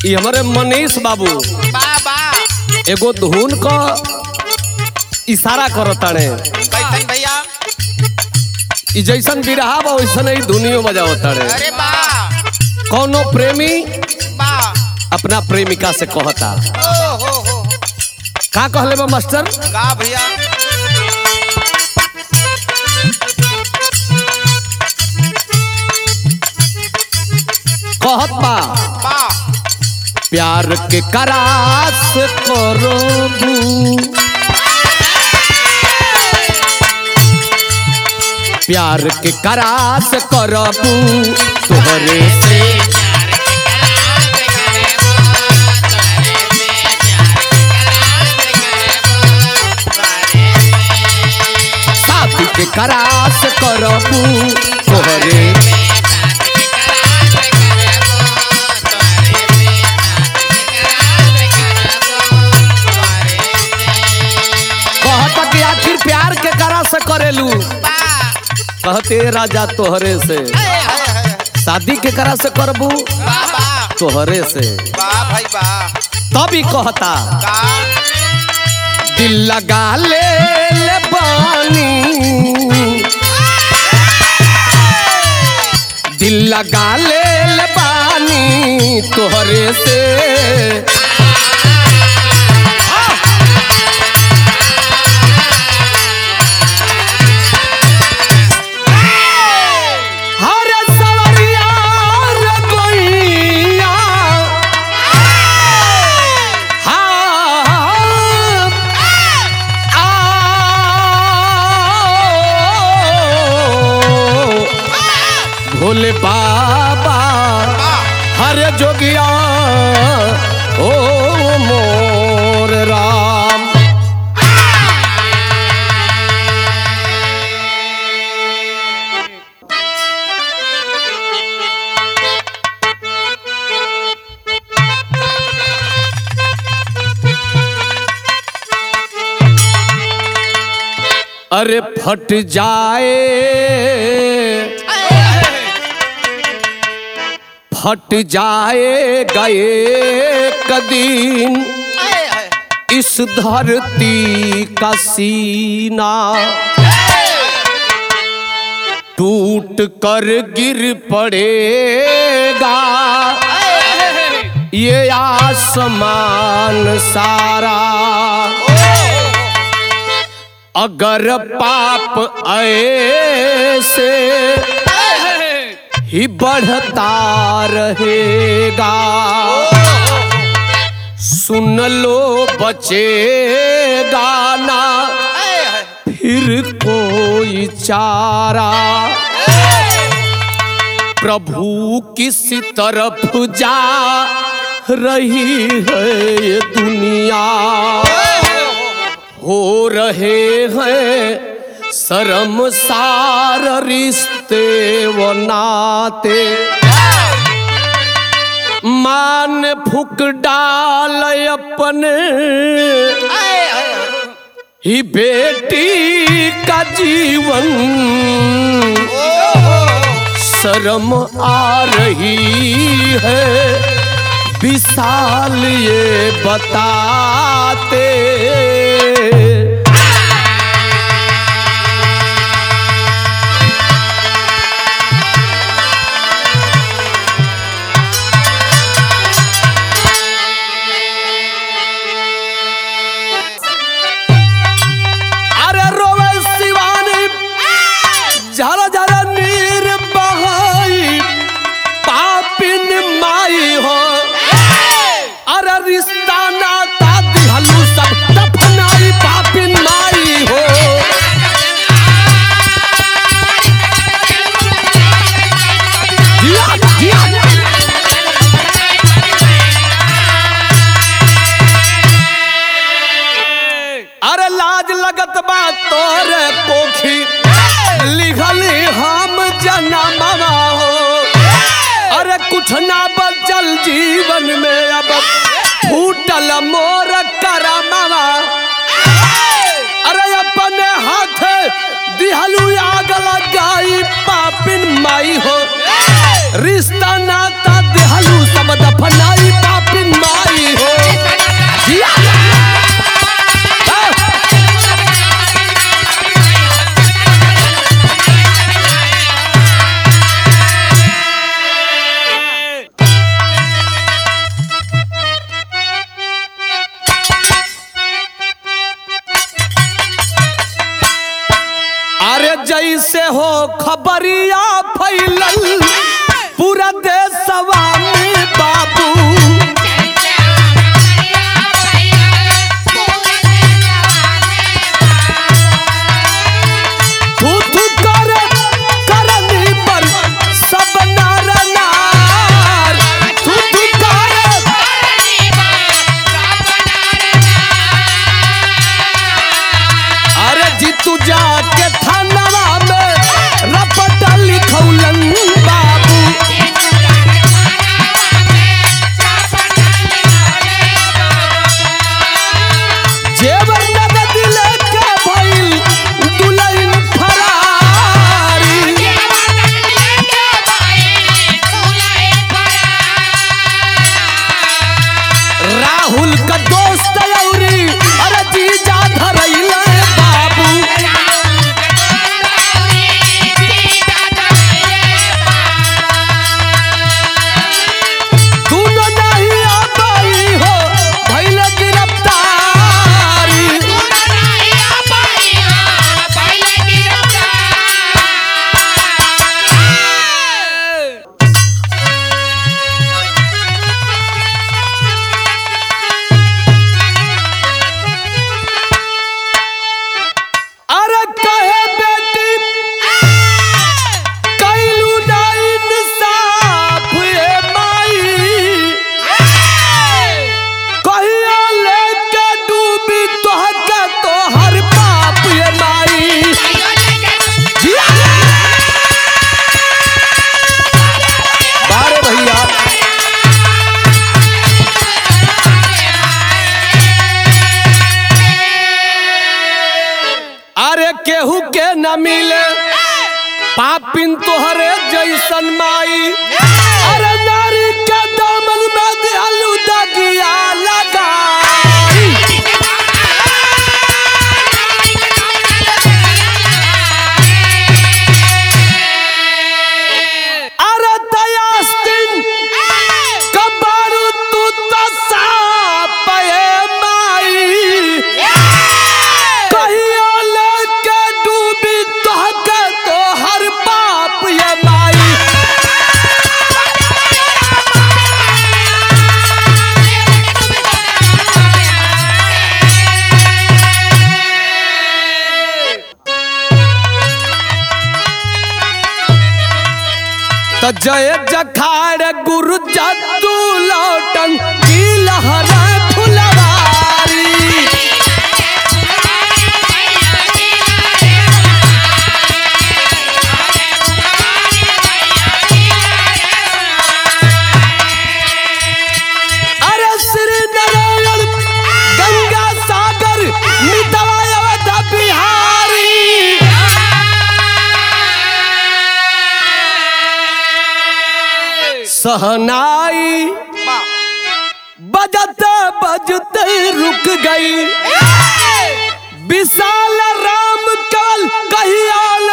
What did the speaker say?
ये हमारे मनीष बाबू एगो धुन का इशारा करताने कैसन भैया जैसन बिरहा बा वैसन ही धुनियो बजावताने। अरे वाह कौनो प्रेमी वाह अपना प्रेमिका से कहता हो का कहले बा मास्टर का भैया कहत बा वाह प्यार के करास करबू प्यार के करास करबू तोहरे से शादी के करास करबू तोहरे कहता कि आखिर प्यार के करा से करेलू कहते राजा तोहरे से शादी के करा से करबू तोहरे से वाह भाई वाह तभी कहता का दिल लगा ले बानी दिल लगा ले बानी तोहरे से भोले बाबा हरे जोगिया ओ मोर राम। अरे फट जाए फट जाएगा एक दिन इस धरती का सीना टूट कर गिर पड़ेगा ये आसमान सारा अगर पाप ऐसे ही बढ़ता रहेगा सुन लो बचेगा ना फिर कोई चारा प्रभु किसी तरफ जा रही है ये दुनिया हो रहे हैं शर्मसार रिश्ते व नाते मान फूक डाल अपने ही बेटी का जीवन शर्म आ रही है विशाल ये बताते जरा जरा नीर बहाई पापिन माई हो अरे रिश्ता नाता दिहलू सब दफनाई पापिन माई हो जिया, जिया। अरे लाज लगत बा तोरे पोखी लिखली हम जनमवा हो अरे कुछ ना बचल जीवन में अब फूटल मोर करमवा अरे अपने हाथ दिहलू आग लगाई पापिन माई हो रिश्ता नाता दिहलू सब दफनाई पापिन जैसे हो खबरिया फैलल पूरा देशवा में बाबू। थू थू कर करनी पर सब नर नार, थू थू कर। अरे जीतू जाके थानवा में रपट लिखौलन बाबू। जेवर नगद लेके भइल दुल्हन फरारी। राहुल का दोस्त लौरी अरे जीजा धरैले बाबू। तूने नहीं आबाई हो भइल गिरफ्तारी। अरे कहे बेटी कैलू ना इंसाफ ए माई। कहिया लेके डूबी तोहके तोहर बाप ए माई। बारे भैया अरे केहू के न मिले पापिन तोहरे जैसन माई। अरे नारी के दामन में दियालू दगिया लगाई। अरे दयास्तिन कबारू तू तो साप ए माई। कहिया लेके डूबी तोहके तोहर बाप ये माई। त जय जखाड़ गुरु जद्दू लौटन की लहरा फुलवारी। अरे श्री नारायण गंगा सागर मितवा अवध बिहारी। सहनाई बजते बजते रुक गई। विशाल राम कल कहिया